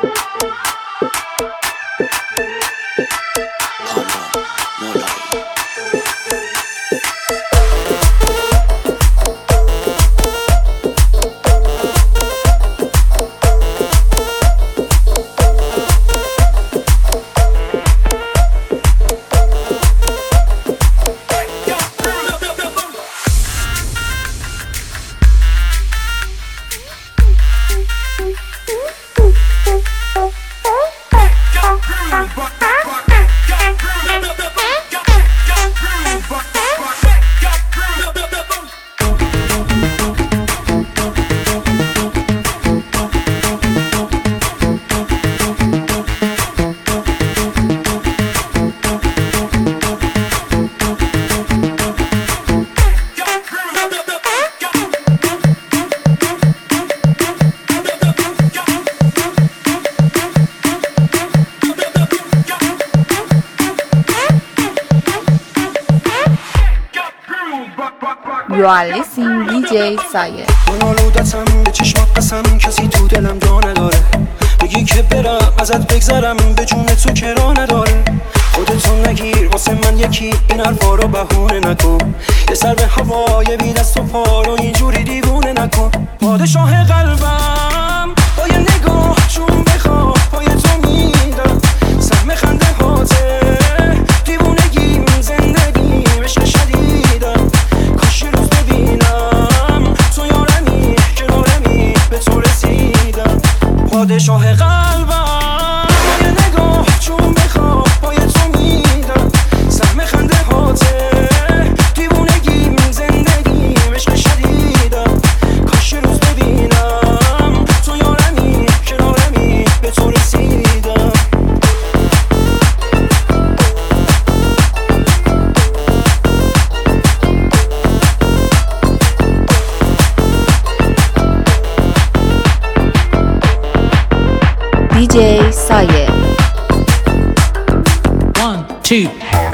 You are listening DJ Sayer. من آلودتم به چشمات قسم کسی تو دلم جا نداره. بگی که برم ازت بگذرم به جون تو کرا نداره. خودتو نگیر واسه من یکی این حرفا رو بهونه نکن. یه سر به هوای بی دست و پا رو اینجوری دیوونه نکن. پادشاه قلبم با یه نگاه جون بخواه پای تو میدم سهم خنده هاته دیوونگیم زندگیم عشق شدیدم کاش یه روز ببینم تو یارمی کنارمی به تو رسیدم پادشاه قلبم با یه نگاه جون بخواه پای تو میدم سهم خنده هاته دیوونگیم زندگیم عشق شدیدم کاش یه روز ببینم تو یارمی کنارمی به تو رسیدم DJ Sayer. 1, 2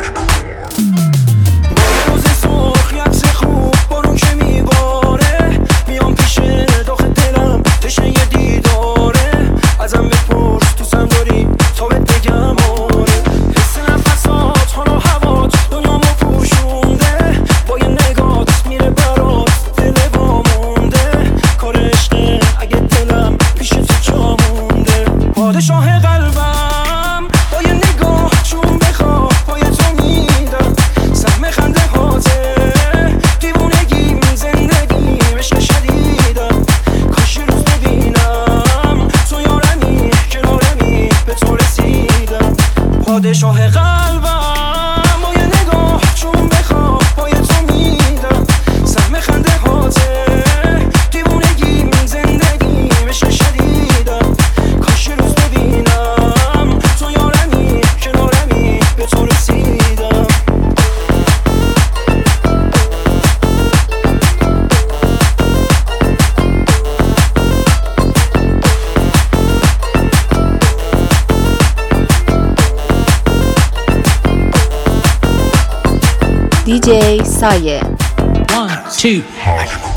روز سرخ یبس خوب بارون که میباره میام پیش داخل دلم تشنه یه دیداره ازم بپرس دوستم داری تا بهت بگم آره حس نفسات حالا هوات دنیامو پوشونده با یه نگات میره برات دل وامونده کار عشقه اگه دلم پیش تو جا مونده پادشاه قلبم با یه نگاه چون بخواه پای تو میدم سهم خنده هاته دیوونگیم زندگیم عشق شدیدم کاش یه روز ببینم تو یارمی کنارمی به تو رسیدم پادشاه قلبم با یه نگاه چون بخواه پای تو میدم سهم خنده هاته دیوونگیم زندگیم عشق شدیدم کاش یه روز ببینم تو یارمی کنارمی به تو رسیدم DJ Sayer. 1, 2